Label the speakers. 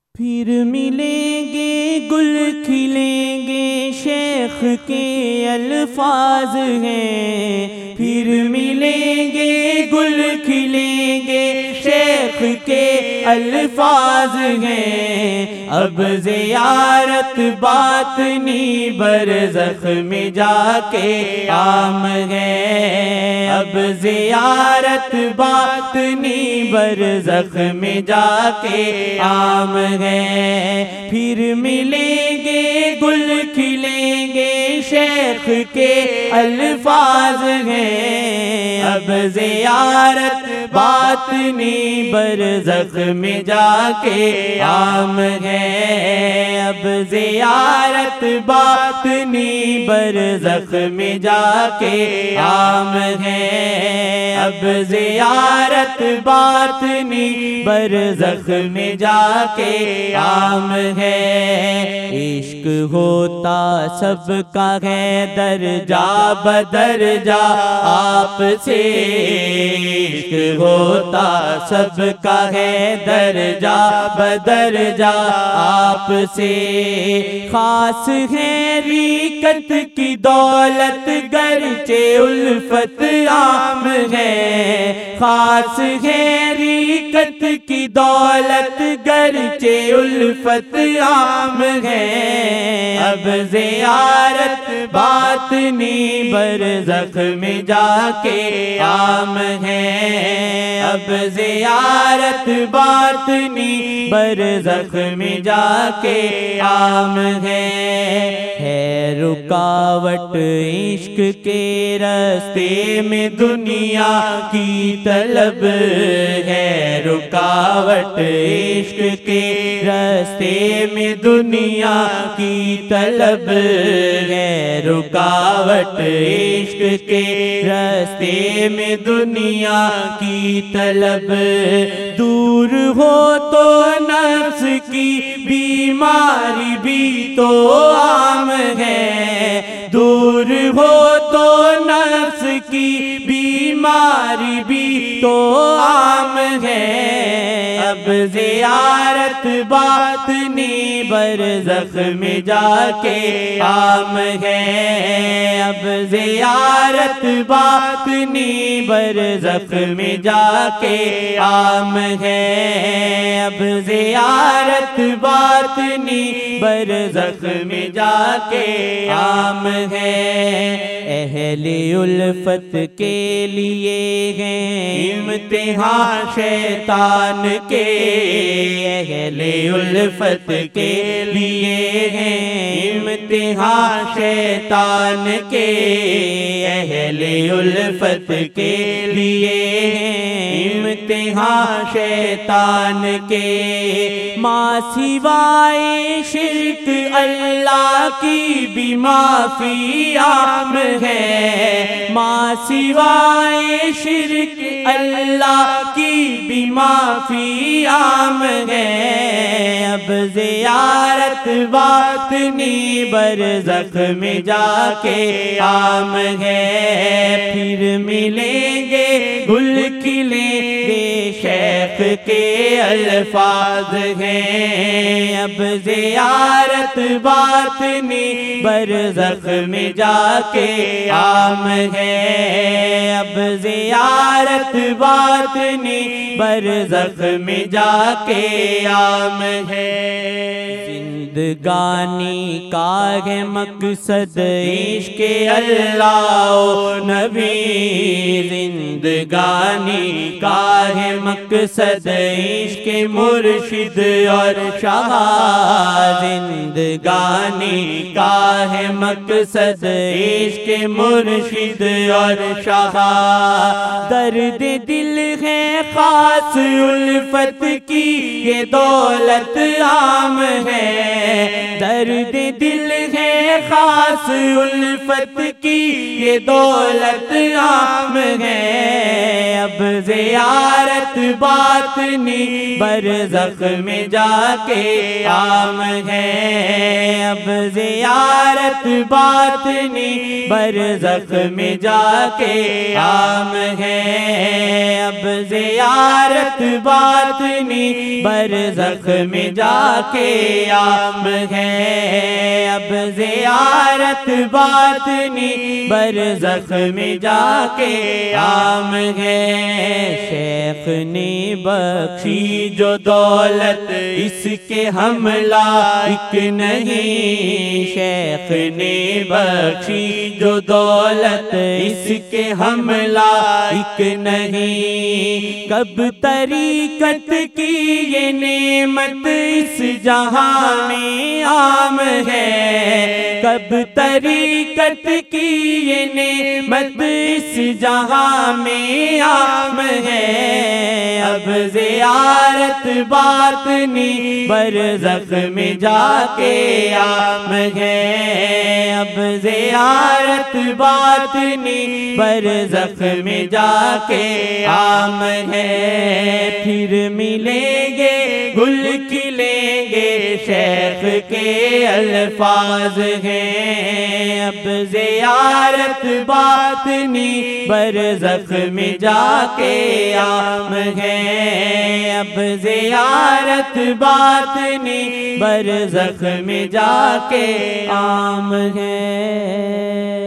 Speaker 1: फिर मिलेंगे गुल खिलेंगे शेख के अल्फाज हैं। फिर मिलेंगे गुल खिलेंगे शेख के अल्फाज हैं। अब ज़ियारत बातनी बरज़ख में जाके आम है। अब ज़ियारत बातनी बरज़ख में जाके आम है। फिर मिलेंगे गुल खिलेंगे शेख के अल्फाज हैं। अब ज़ियारत बातनी बरज़ख में जाके आम है। अब ज़ियारत बातनी बरज़ख में जाके आम है। अब ज़ियारत बातनी बरज़ख में जाके आम है। इश्क होता सबका है दर्जा बदर्जा आपसे। इश्क होता सबका है दर्जा बदर्जा आपसे। खास है रिकत की दौलत गरचे उल्फत आम है। खास है रिकत की दौलत गरचे उल्फत आम है। अब ज़ियारत बातनी बरज़ख में जाके आम है। अब ज़ियारत बातनी बरज़ख में जाके आम है। रुकावट इश्क के रास्ते में दुनिया की तलब है। रुकावट इश्क के रास्ते में दुनिया की तलब है। रुकावट इश्क के रास्ते में दुनिया की तलब। दूर हो तो नफ्स की बीमारी भी तो आम है। दूर हो तो नफ्स की बीमारी भी तो आम है। अब ज़ियारत बातनी बरज़ख में जाके आम है। अब ज़ियारत बातनी बरज़ख में जाके आम है। अब ज़ियारत बातनी बरज़ख में जाके आम है। अहले उल्फत के लिए है इम्तिहान शैतान के। अहले उल्फत के लिए है इम्तिहान शैतान के। अहले उल्फत के लिए है इम्तिहान शैतान के। माँ सिवाए शिर्क अल्लाह की भी माफ़ी आम है। माँ सिवाए शिर्क अल्लाह की भी माफ़ी आम है। अब ज़ियारत बातनी बरज़ख में जाके आम है। फिर मिलेंगे गुल खिलेंगे शेख के अल्फाज हैं। अब ज़ियारत बातनी बरज़ख में जाके आम है। अब ज़ियारत बातनी बरज़ख में जाके आम है। जिंदगानी का है मकसद इश्क़ अल्लाह ओ नबी। जिंदगानी का है मकसद इश्क़ मुर्शिद और शाह। जिंदगानी का है मकसद इश्क़ मुर्शिद और शाह। दर्द दिल है खास उल्फत की ये दौलत आम है। दर्द दिल है खास उल्फत की ये दौलत आम है। अब ज़ियारत बातनी बरज़ख में जाके आम है। अब ज़ियारत बातनी बरज़ख में जाके आम है। अब ज़ियारत बातनी बरज़ख में जाके आम है। अब ज़ियारत बातनी बरज़ख में जाके आम है। शेख ने बख्शी जो दौलत इसके हम लायक नहीं। शेख ने बख्शी जो दौलत इसके हम लायक नहीं। कब तरीकत की ये नेमत इस जहां में आम है। कब तरीकत की ये नेमत इस जहां में आम है। अब ज़ियारत बातनी बरज़ख में जाके आम है। अब ज़ियारत बातनी बरज़ख में जाके आम है। फिर मिलेंगे गुल खिलेंगे शेख के अल्फाज हैं। अब ज़ियारत बातनी बरज़ख में जाके आम है। अब ज़ियारत बातनी बरज़ख में जाके आम है।